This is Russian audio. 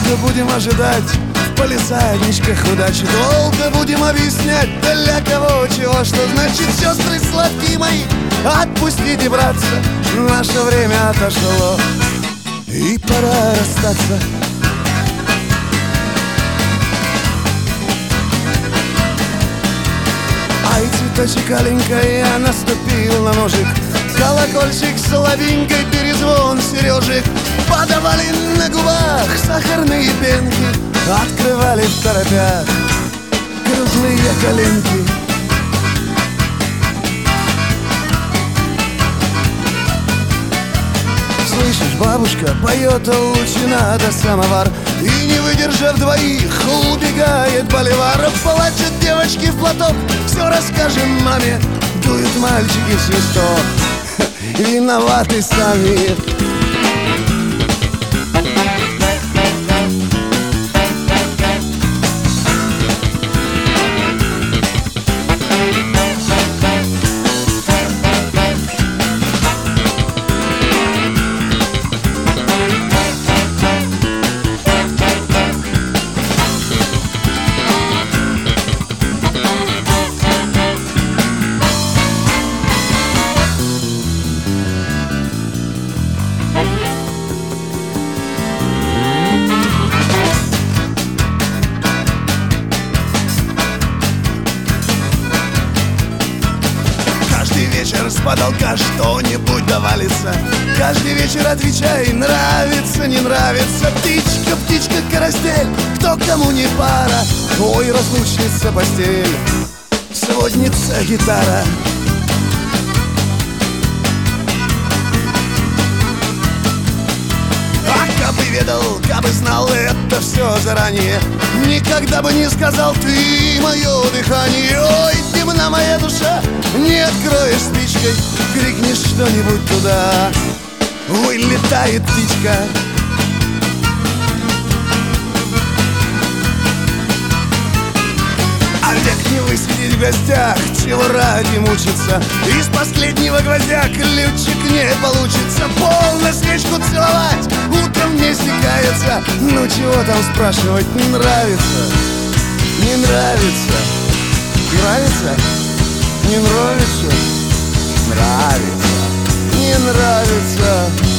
Долго будем ожидать в палисадничках удачи. Долго будем объяснять, для кого чего. Что значит, сестры сладкие мои, отпустите, братца, наше время отошло, и пора расстаться. Ай, цветочек аленькая, наступил на ножик. Колокольчик слабенькой, перезвон сережек. Подавали на губах сахарные пенки, открывали в торопях круглые коленки. Слышишь, бабушка поет, лучше надо самовар. И не выдержав двоих, убегает боливар. Плачут девочки в платок, все расскажем маме. Дуют мальчики в свисток, виноваты сами. С потолка что-нибудь довалится. Каждый вечер отвечай, нравится, не нравится. Птичка, птичка, карастель, кто кому не пара. Ой, разлучница постель, сводница гитара. А кабы ведал, кабы знал это все заранее, никогда бы не сказал ты мое дыхание. Ой, темна моя душа, не откроешь спичкой, крикнешь что-нибудь туда, вылетает птичка. А век не высидеть в гостях, чего ради мучиться. Из последнего гвоздя ключик не получится. Полно свечку целовать, утром не стекается. Ну чего там спрашивать, нравится, не нравится. Нравится? Не нравится? Нравится. Не нравится.